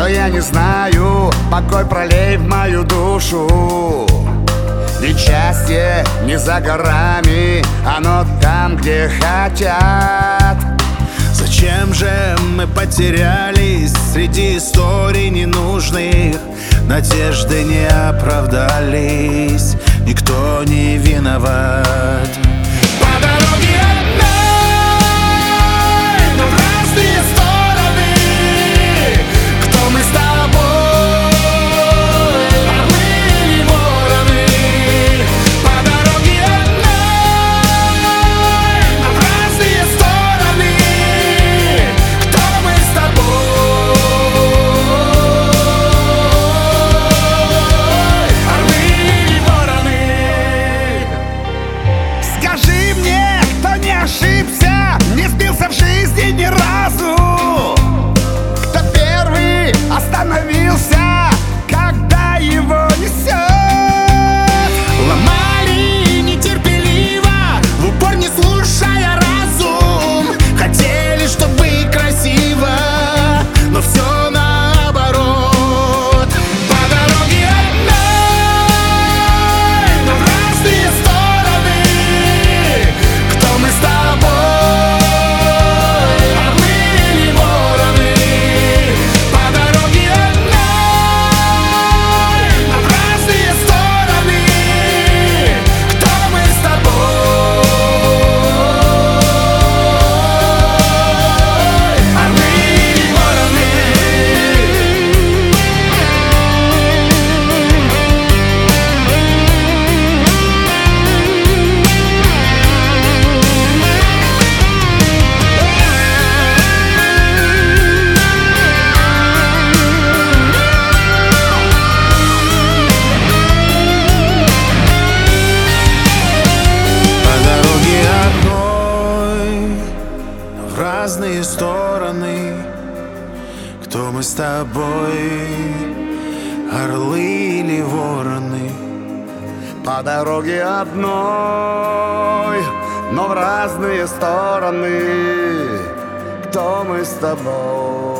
что я не знаю, покой пролей в мою душу. Ведь счастье не за горами, оно там, где хотят. Зачем же мы потерялись среди историй ненужных? Надежды не оправдались, никто не виноват. По дороге одной, но в разные стороны. Кто мы с тобой, орлы или вороны? По дороге одной, но в разные стороны. Кто мы с тобой, орлы или вороны? Скажи мне, кто не ошибся, не сбился в жизни ни разу, кто первый остановился, когда его несет. Ломали нетерпеливо, в упор не слушая разум. Хотели, чтобы красиво, но все наоборот. По дороге одной, но в разные стороны. Кто мы с тобой, орлы или вороны? По дороге одной, но в разные стороны. Кто мы с тобой, орлы или вороны? По дороге одной, но в разные стороны. Кто мы с тобой, орлы или вороны? По дороге одной, но в разные стороны. Кто мы с тобой?